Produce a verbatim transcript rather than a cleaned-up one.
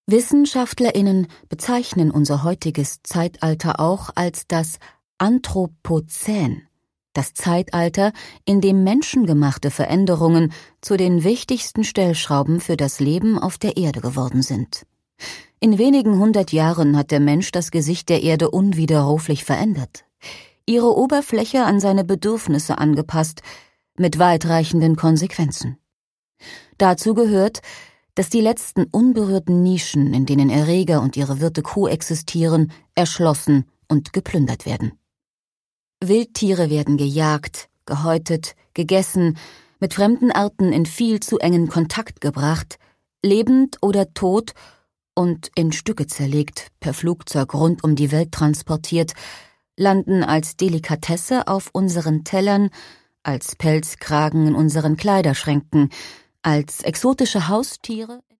WissenschaftlerInnen bezeichnen unser heutiges Zeitalter auch als das Anthropozän, das Zeitalter, in dem menschengemachte Veränderungen zu den wichtigsten Stellschrauben für das Leben auf der Erde geworden sind. In wenigen hundert Jahren hat der Mensch das Gesicht der Erde unwiderruflich verändert, ihre Oberfläche an seine Bedürfnisse angepasst, mit weitreichenden Konsequenzen. Dazu gehört, dass die letzten unberührten Nischen, in denen Erreger und ihre Wirte koexistieren, erschlossen und geplündert werden. Wildtiere werden gejagt, gehäutet, gegessen, mit fremden Arten in viel zu engen Kontakt gebracht, lebend oder tot und in Stücke zerlegt, per Flugzeug rund um die Welt transportiert, landen als Delikatesse auf unseren Tellern, als Pelzkragen in unseren Kleiderschränken, als exotische Haustiere